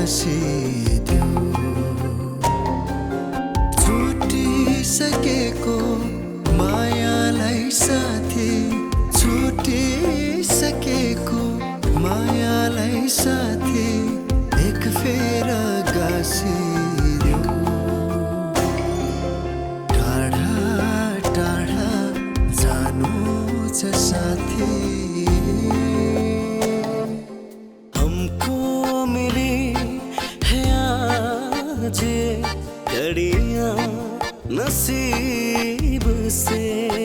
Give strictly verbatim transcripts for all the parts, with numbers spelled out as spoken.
नसिदियो छुटिसकेको मायालाई साथी छुटिसकेको मायालाई साथी एक फेर गाँसिदियो टाढा टाढा जानु छ साथी हमको मिली है आज घड़ियां नसीब से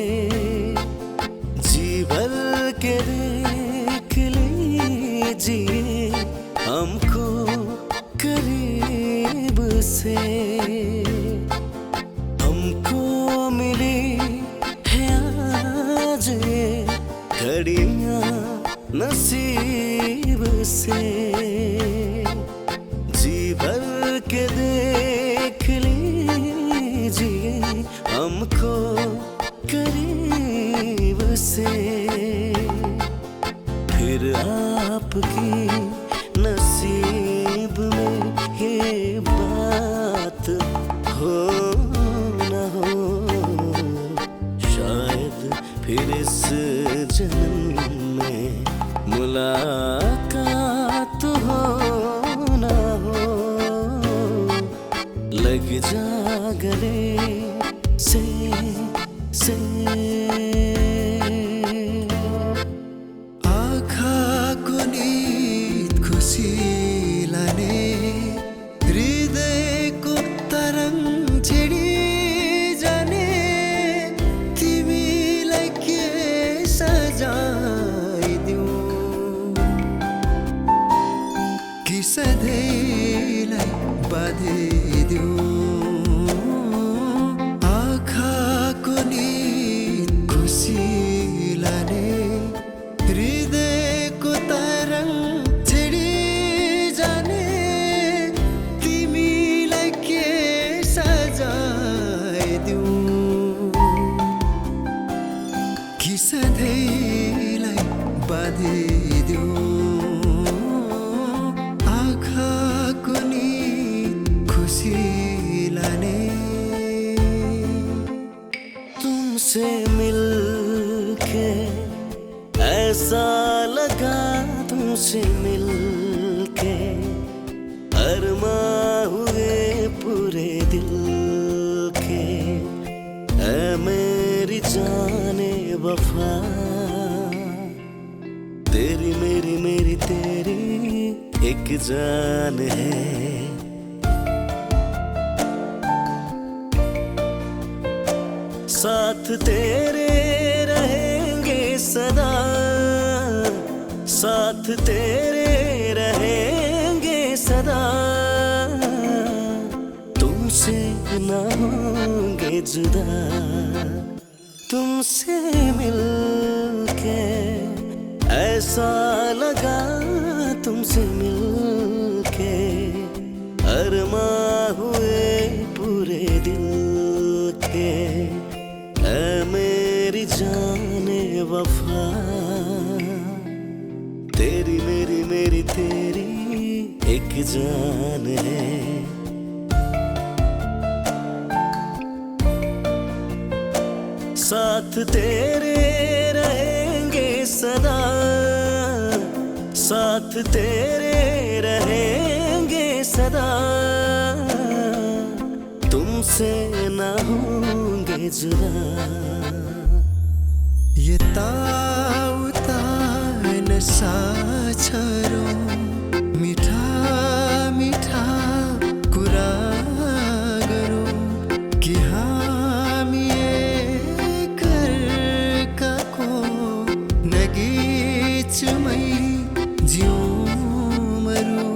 जी भर के देख लीजिए हमको करीब से हमको मिली है आज घड़ियां नसीब से जी भर के देख लीजिए हमको करीब से फिर आपकी नसीब में ये बात हो न हो शायद फिर इस जन्म में मुलाकात हो न हो लग जा गले से से आँखाको नीत खुसी लाने हृदयको तरंग छेडी जाने तिमीलाई के सजाइदियो कि सधैँलाई बाँधिदियो आँखाको नीत खुसी लाने हृदयको तरंग छेडी जाने तिमीलाई के सजाइदियो कि सधैँलाई बाँधिदियो आँखाको नीत खुसी लाने तुमसे मिलके ऐसा लगा तुमसे मिलके अरमां हुए पूरे दिल के ऐ मेरी जाने वफा तेरी मेरी मेरी तेरी एक जान है साथ तेरे रहेंगे सदा साथ तेरे रहेंगे सदा तुमसे ना होंगे जुदा तुमसे मिलके ऐसा लगा तुमसे मिलके अरमां हुए पूरे दिल के ऐ मेरी जाने वफा तेरी मेरी मेरी तेरी एक जान है साथ तेरे रहेंगे सदा साथ तेरे रहेंगे सदा तुमसे ना होंगे जुदा यताउता नशा छरो मिठा मिठा कुरा गरौँ कि हामी एकअर्काको नगिचमै जिउँ मरौँ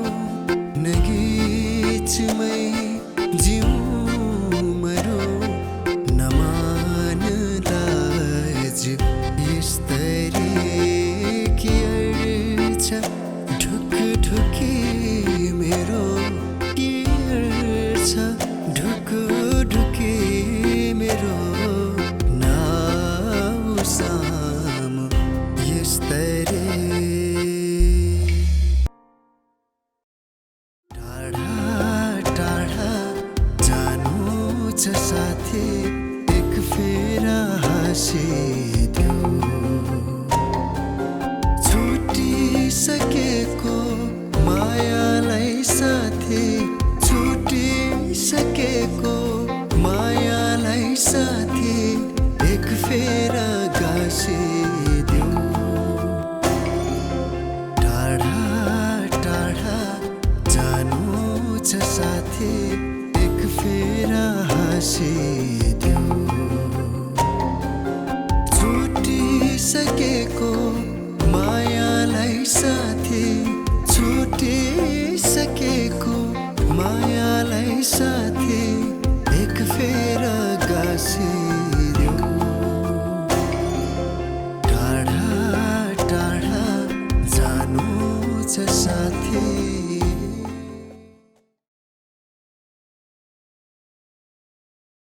नगिचमै जिउँ मरौँ नमान्ला गाँसिदेऊ। छुटिसकेको मायालाई साथी, छुटिसकेको मायालाई साथी एक फेरा गाँसिदेऊ। टाढा टाढा जानु छ साथी एक फेरा हाँसिदेऊ। छुटिसकेको मायालाई साथी, छुटिसकेको मायालाई साथी एक फेरा गाँसिदेऊ। टाढा टाढा जानु छ साथी।